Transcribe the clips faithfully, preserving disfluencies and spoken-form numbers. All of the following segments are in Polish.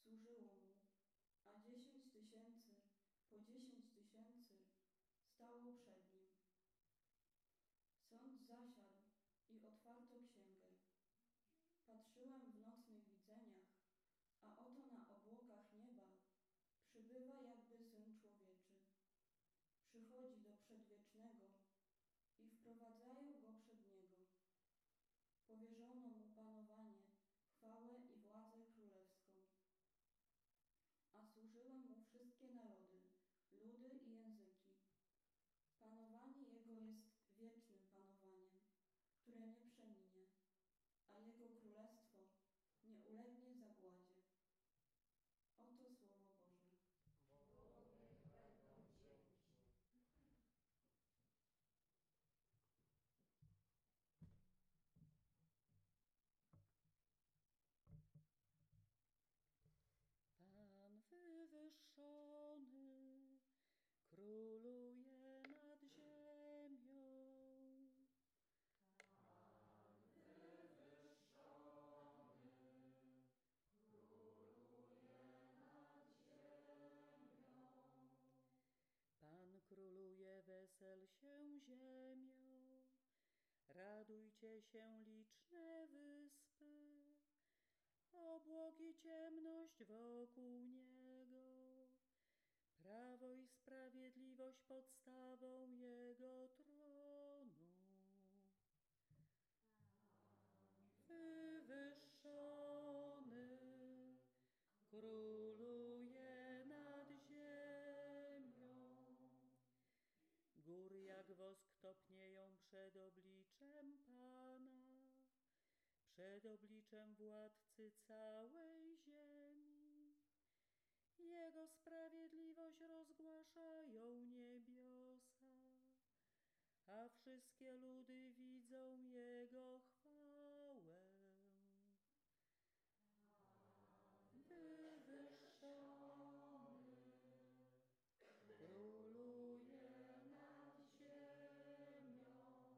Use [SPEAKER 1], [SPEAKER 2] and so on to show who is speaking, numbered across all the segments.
[SPEAKER 1] służyło mu, a dziesięć tysięcy po dziesięć tysięcy stało przed nim. Sąd zasiadł i otwarto księgę. Patrzyłem w nocnych widzeniach, a oto na obłokach nieba przybywa jakby Syn Człowieczy. Przychodzi do Przedwiecznego i wprowadzają go przed Niego. Powierzono mu panowanie, chwałę i władzę królewską. A służyły mu wszystkie narody, ludy i języki. Panowanie Jego jest wiecznym panowaniem, które nie przeminie, a Jego królestwo nie ulegnie zagładzie. Oto Słowo Boże.
[SPEAKER 2] Bogu niech będą dzięki.
[SPEAKER 3] Pan wywyższony króluje nad ziemią.
[SPEAKER 2] Pan wywyższony króluje nad ziemią.
[SPEAKER 3] Pan króluje, wesel się ziemią. Radujcie się, liczne wyspy, obłoki ciemność wokół Niego. Prawo i sprawiedliwość podstawą Jego tronu. Wywyższony króluje nad ziemią. Góry jak wosk topnieją przed obliczem Pana, przed obliczem Władcy całej ziemi. Jego sprawiedliwość rozgłaszają niebiosa, a wszystkie ludy widzą Jego chwałę. Wywyższony króluje nad ziemią,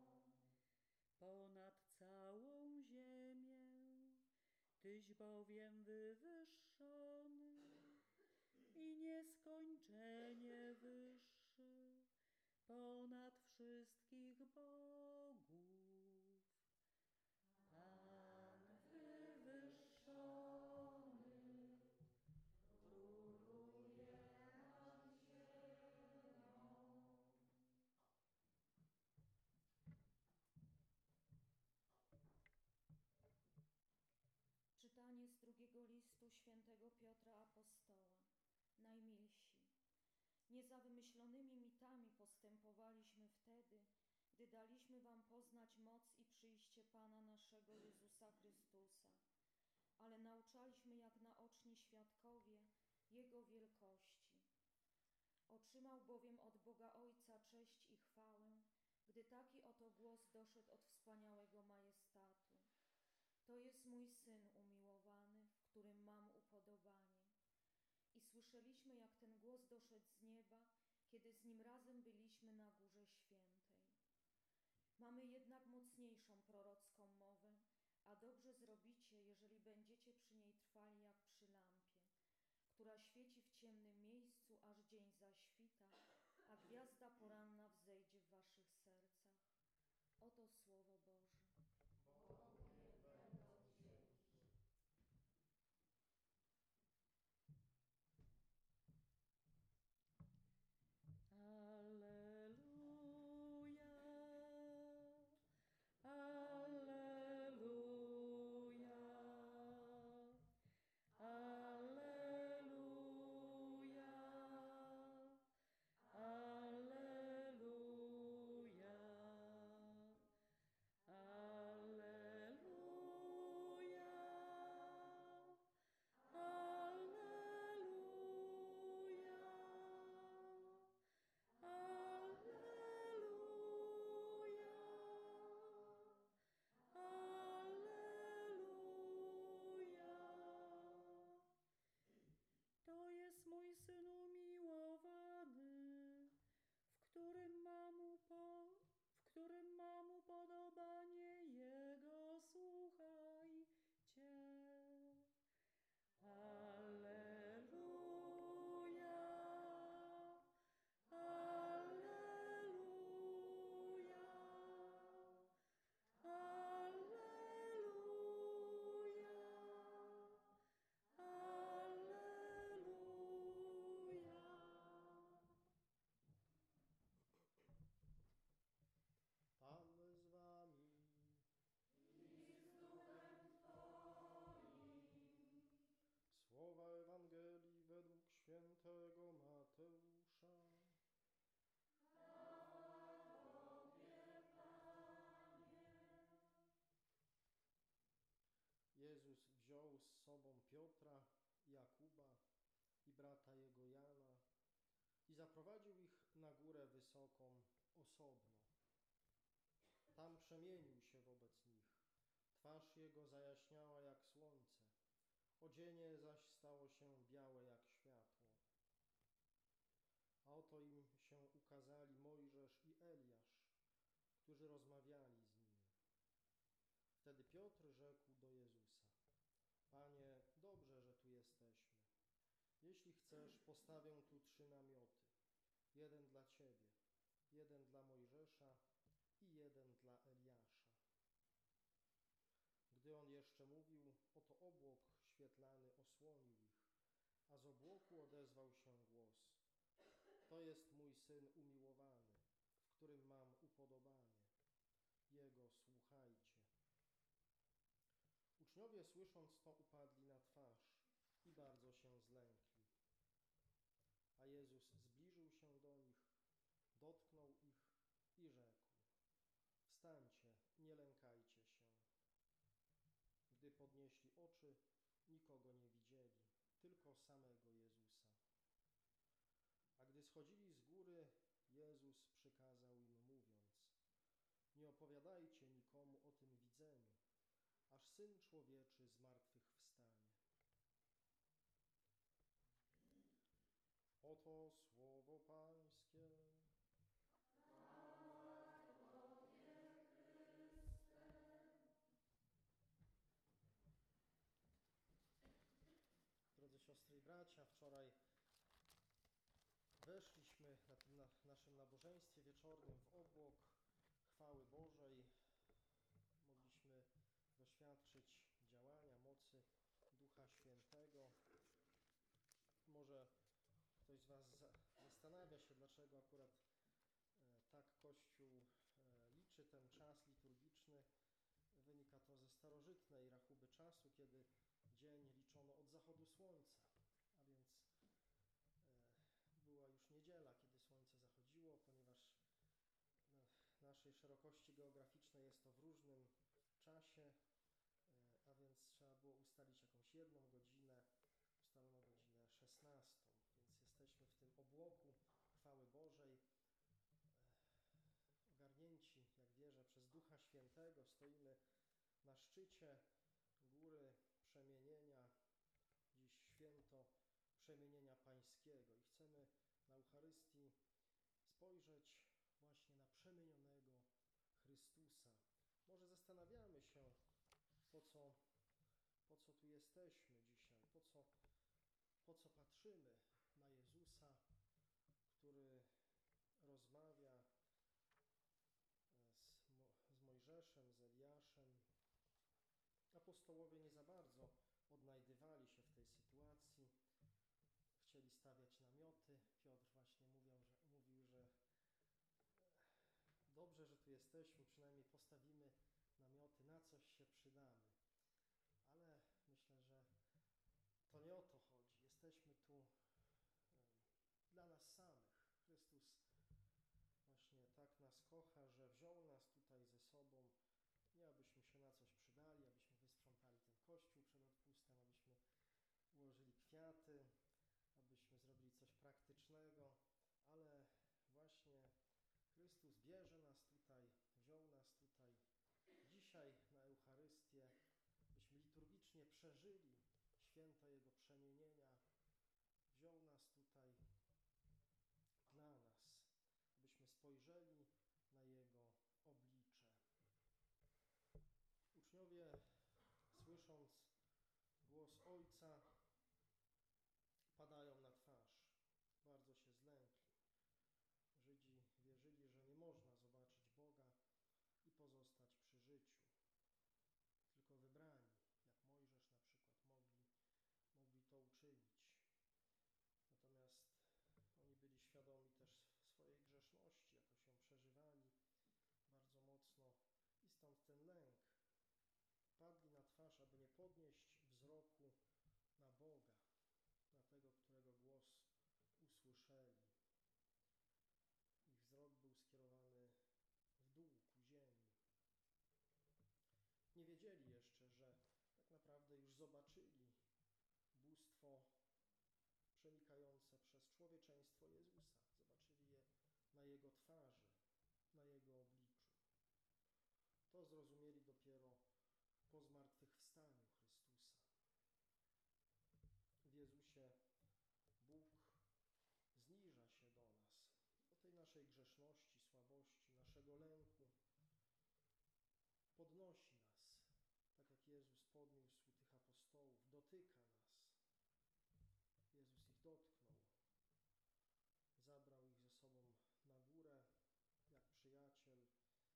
[SPEAKER 3] ponad całą ziemię. Tyś bowiem wywyższony i nieskończenie wyższy ponad wszystkich bogów. Pan wywyższony króluje nad ziemią.
[SPEAKER 4] Czytanie z drugiego listu świętego Piotra Apostoła. Najmilsi, nie za wymyślonymi mitami postępowaliśmy wtedy, gdy daliśmy wam poznać moc i przyjście Pana naszego Jezusa Chrystusa, ale nauczaliśmy jak naoczni świadkowie Jego wielkości. Otrzymał bowiem od Boga Ojca cześć i chwałę, gdy taki oto głos doszedł od wspaniałego majestatu. To jest mój Syn umiłowany, w którym mam upodobanie. I słyszeliśmy, jak ten głos doszedł z nieba, kiedy z Nim razem byliśmy na Górze Świętej. Mamy jednak mocniejszą prorocką mowę, a dobrze zrobicie, jeżeli będziecie przy niej trwali jak przy lampie, która świeci w ciemnym miejscu, aż dzień zaświta, a gwiazda poranna wzejdzie w waszych sercach. Oto Słowo Boże.
[SPEAKER 2] Bogu niech będą dzięki.
[SPEAKER 3] Alleluja, alleluja, alleluja, alleluja, alleluja.
[SPEAKER 5] świętego Mateusza. Jezus wziął z sobą Piotra, Jakuba i brata jego Jana i zaprowadził ich na górę wysoką osobno. Tam przemienił się wobec nich. Twarz jego zajaśniała jak słońce, odzienie zaś stało się białe jak światło. A oto im się ukazali Mojżesz i Eliasz, którzy rozmawiali z nimi. Wtedy Piotr rzekł do Jezusa: Panie, dobrze, że tu jesteśmy. Jeśli chcesz, postawię tu trzy namioty. Jeden dla Ciebie, jeden dla Mojżesza i jeden dla Eliasza. Gdy on jeszcze mówił, oto obłok świetlany osłonił ich, a z obłoku odezwał się głos: To jest mój Syn umiłowany, w którym mam upodobanie. Jego słuchajcie. Uczniowie, słysząc to, upadli na twarz i bardzo się zlękli. A Jezus zbliżył się do nich, dotknął ich i rzekł: Wstańcie, nie lękajcie się. Gdy podnieśli oczy, nikogo nie widzieli, tylko samego Jezusa. A gdy schodzili z góry, Jezus przykazał im, mówiąc: Nie opowiadajcie nikomu o tym widzeniu, aż Syn Człowieczy zmartwychwstanie. Oto słowo Pańskie. Drodzy siostry i bracia, wczoraj weszliśmy na tym na naszym nabożeństwie wieczornym w obłok chwały Bożej. Mogliśmy doświadczyć działania mocy Ducha Świętego. Może ktoś z Was zastanawia się, dlaczego akurat tak Kościół liczy ten czas liturgiczny. Wynika to ze starożytnej rachuby czasu, kiedy dzień liczono od zachodu słońca, a więc była już niedziela, kiedy słońce zachodziło, ponieważ na naszej szerokości geograficznej jest to w różnym czasie, a więc trzeba było ustalić jakąś jedną godzinę, ustalono godzinę szesnastą, więc jesteśmy w tym obłoku chwały Bożej, ogarnięci, jak wierzę, przez Ducha Świętego. Stoimy na szczycie góry przemienienia, dziś święto przemienienia pańskiego i chcemy na Eucharystii spojrzeć właśnie na przemienionego Chrystusa. Może zastanawiamy się, po co, po co tu jesteśmy dzisiaj, po co, po co patrzymy na Jezusa, który rozmawia z, Mo z Mojżeszem, z Eliaszem. Apostołowie nie za bardzo odnajdywali się w tej sytuacji. Chcieli stawiać namioty. Piotr właśnie mówił, że, mówił, że dobrze, że tu jesteśmy, przynajmniej postawimy namioty, na coś się przydamy. Ale myślę, że to nie o to chodzi. Jesteśmy tu dla nas samych. Chrystus właśnie tak nas kocha, że wziął nas tutaj ze sobą, nie abyśmy się na coś przydali, abyśmy wysprzątali ten kościół przed odpustem, abyśmy ułożyli kwiaty, abyśmy zrobili coś praktycznego, ale właśnie Chrystus bierze nas tutaj, wziął nas tutaj dzisiaj na Eucharystię, byśmy liturgicznie przeżyli święto Jego przemienienia. Wziął nas tutaj dla nas, byśmy spojrzeli na Jego oblicze. Uczniowie, słysząc głos Ojca, padają na twarz. Bardzo się zlękli. Żydzi wierzyli, że nie można zobaczyć Boga i pozostać przy życiu. Tylko wybrani, jak Mojżesz na przykład, mogli, mogli to uczynić. Natomiast oni byli świadomi też swojej grzeszności, jakoś ją przeżywali bardzo mocno i stąd ten lęk. Padli na twarz, aby nie podnieść wzroku na Boga, na tego, którego głos bóstwo przenikające przez człowieczeństwo Jezusa. Zobaczyli je na Jego twarzy, na Jego obliczu. To zrozumieli dopiero po zmartwychwstaniu Chrystusa. W Jezusie Bóg zniża się do nas, do tej naszej grzeszności, słabości, naszego lęku. Podnosi nas, tak jak Jezus podniósł tych apostołów, dotyka nas. Jezus ich dotknął, zabrał ich ze sobą na górę, jak przyjaciel,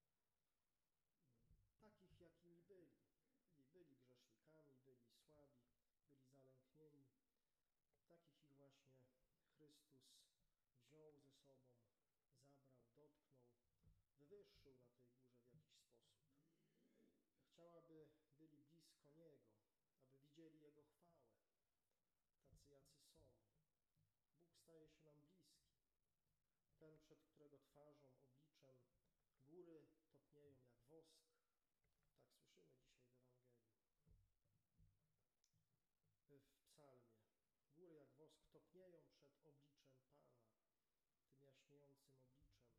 [SPEAKER 5] takich jakimi byli. Byli, byli grzesznikami, byli słabi, byli zalęknieni. Takich ich właśnie Chrystus wziął ze sobą, zabrał, dotknął, wywyższył na tej górze w jakiś sposób. Chciał, aby byli blisko Niego, aby widzieli Jego chwałę, tacy jacy są. Bóg staje się nam bliski. Ten, przed którego twarzą, obliczem góry topnieją jak wosk. Tak słyszymy dzisiaj w Ewangelii. W psalmie. Góry jak wosk topnieją przed obliczem Pana, tym jaśniejącym obliczem.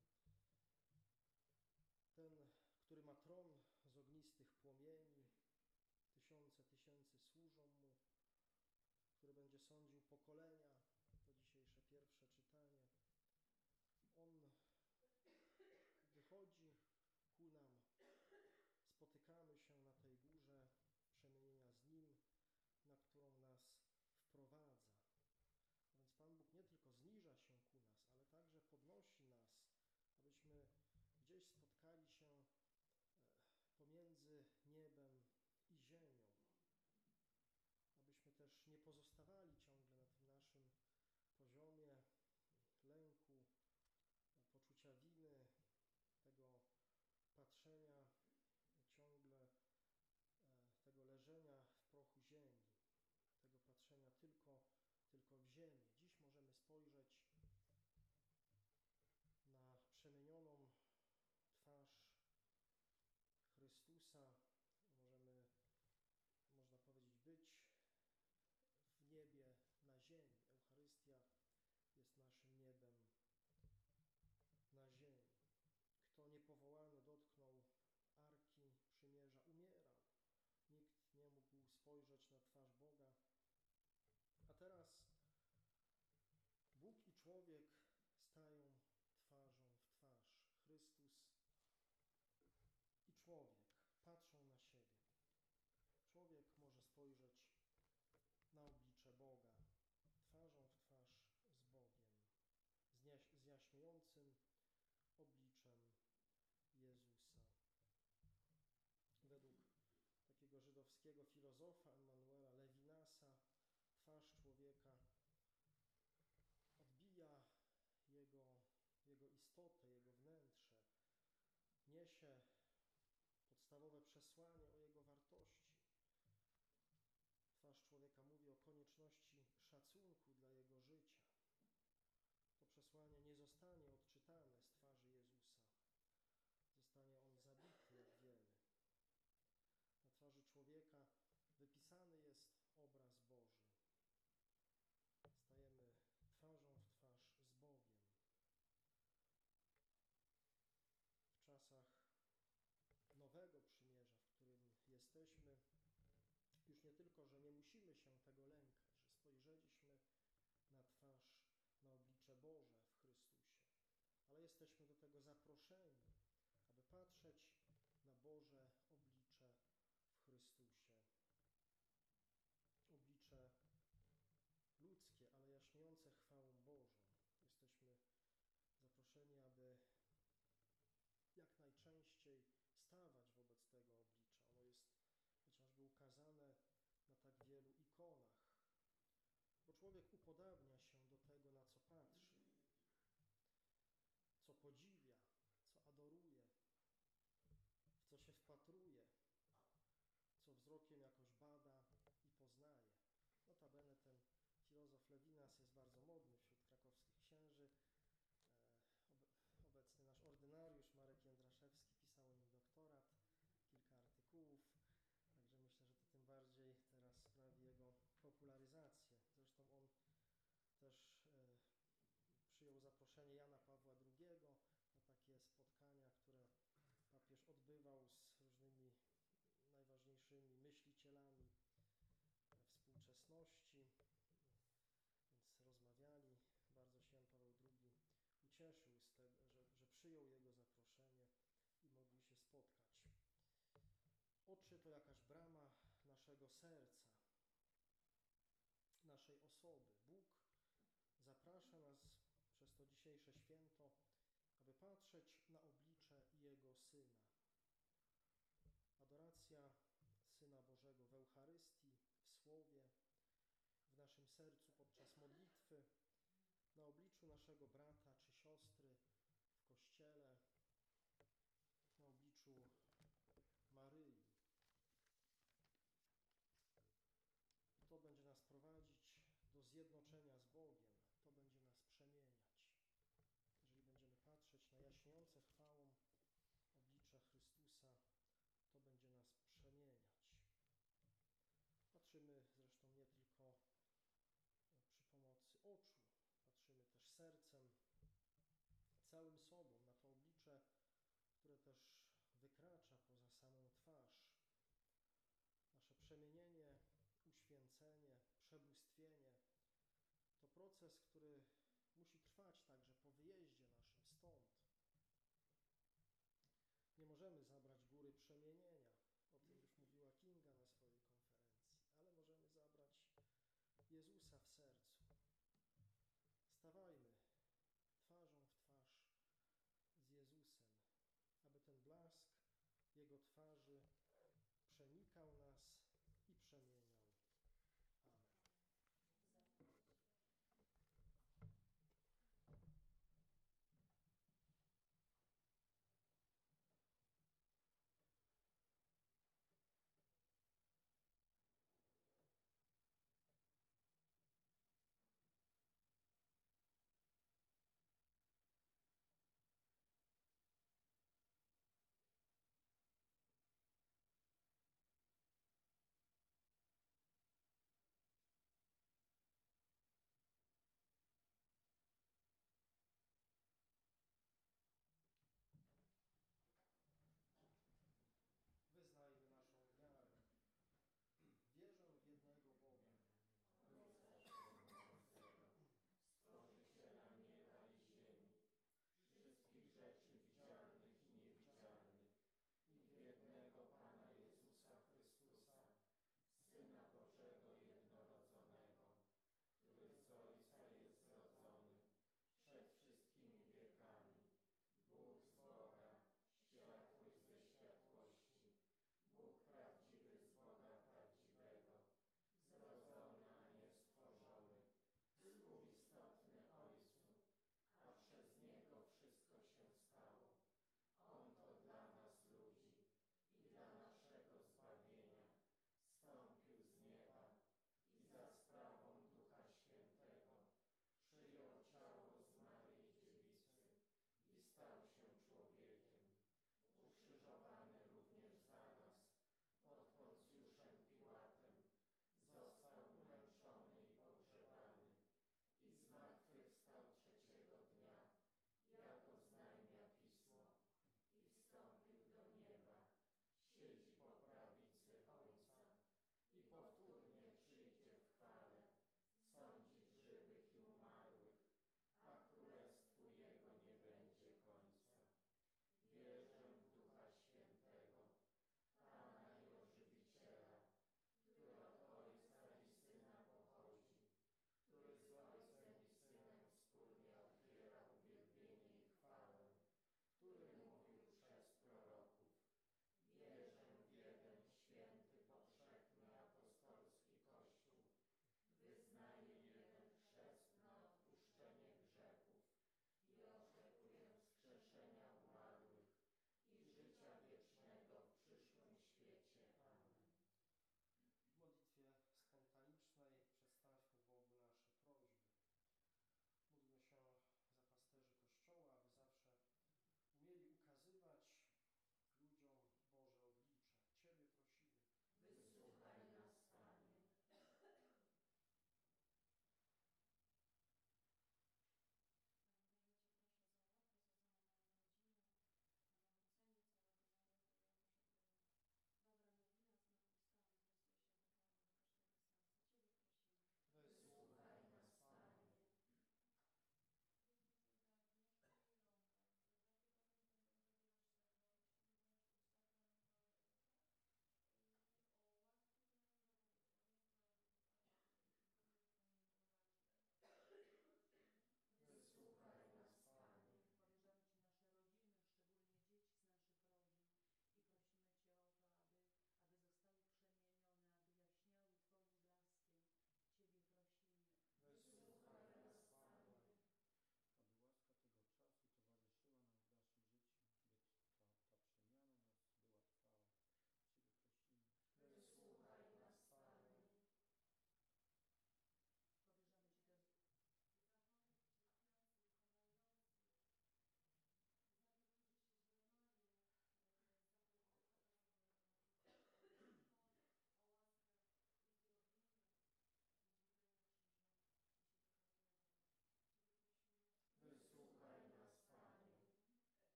[SPEAKER 5] Ten, który ma tron z ognistych płomieni, tysiące tysięcy służą Mu, który będzie sądził pokolenia, to dzisiejsze pierwsze czytanie. On wychodzi ku nam, spotykamy się na tej górze przemienienia z Nim, na którą nas wprowadza. A więc Pan Bóg nie tylko zniża się ku nas, ale także podnosi nas, abyśmy gdzieś spotkali się pomiędzy niebem i ziemią. Abyśmy też nie pozostawali ciągle na tym naszym poziomie lęku, poczucia winy, tego patrzenia ciągle, tego leżenia w prochu ziemi, tego patrzenia tylko, tylko w ziemię. Dziś możemy spojrzeć na przemienioną twarz Chrystusa. Możemy, można powiedzieć, być w niebie na ziemi. Eucharystia jest naszym niebem na ziemi. Kto niepowołany dotknął Arki Przymierza, umierał. Nikt nie mógł spojrzeć na twarz Boga. A teraz Bóg i człowiek stają twarzą w twarz. Chrystus i człowiek patrzą na siebie. Człowiek może spojrzeć na oblicze Boga, twarzą w twarz z Bogiem, z jaśniejącym obliczem Jezusa. Według takiego żydowskiego filozofa Emanuela Levinasa twarz człowieka odbija jego, jego istotę, jego wnętrze, niesie podstawowe przesłanie o jego wartości. Twarz człowieka mówi o konieczności szacunku dla jego życia. To przesłanie nie zostanie odczytane z twarzy Jezusa. Zostanie on zabity jak wiele. Na twarzy człowieka wypisany jest obraz Boży. Stajemy twarzą w twarz z Bogiem. W czasach nowego przymierza, w którym jesteśmy, już nie tylko, że nie musimy się tego lękać, że spojrzeliśmy na twarz, na oblicze Boże w Chrystusie, ale jesteśmy do tego zaproszeni, aby patrzeć na Boże oblicze w Chrystusie. Oblicze ludzkie, ale jaśniejące chwałą Bożą. Jesteśmy zaproszeni, aby jak najczęściej stawać wobec tego oblicza. Ono jest chociażby ukazane na tak wielu ikonach, bo człowiek upodabnia się do tego, na co patrzy, co podziwia, co adoruje, w co się wpatruje, co wzrokiem jakoś bada i poznaje. Notabene ten filozof Levinas jest bardzo modny wśród krakowskich księży. Obecny nasz ordynariusz Marek Jędraszewski pisał o nim doktorat, kilka artykułów, także myślę, że to tym bardziej teraz sprawi jego popularyzację. Zresztą zaproszenie Jana Pawła drugiego na takie spotkania, które papież odbywał z różnymi najważniejszymi myślicielami współczesności, więc rozmawiali. Bardzo się Jan Paweł drugi ucieszył z tego, że, że przyjął jego zaproszenie i mogli się spotkać. Oczy to jakaś brama naszego serca, naszej osoby. Bóg zaprasza nas przez to dzisiejsze święto, aby patrzeć na oblicze Jego Syna. Adoracja Syna Bożego w Eucharystii, w Słowie, w naszym sercu podczas modlitwy, na obliczu naszego brata czy siostry w Kościele, na obliczu Maryi. I to będzie nas prowadzić do zjednoczenia z Bogiem, to będzie nas przemieniać. Jeżeli będziemy patrzeć na jaśniejące chwałą oblicze Chrystusa, to będzie nas przemieniać. Patrzymy zresztą nie tylko przy pomocy oczu, patrzymy też sercem, całym sobą na to oblicze, które też wykracza poza samą twarz. Nasze przemienienie, uświęcenie, przebóstwienie to proces, który musi trwać także po wyjeździe naszym stąd. Nie możemy zabrać góry przemienienia, o tym już mówiła Kinga na swojej konferencji, ale możemy zabrać Jezusa w sercu. Stawajmy twarzą w twarz z Jezusem, aby ten blask Jego twarzy przenikał nas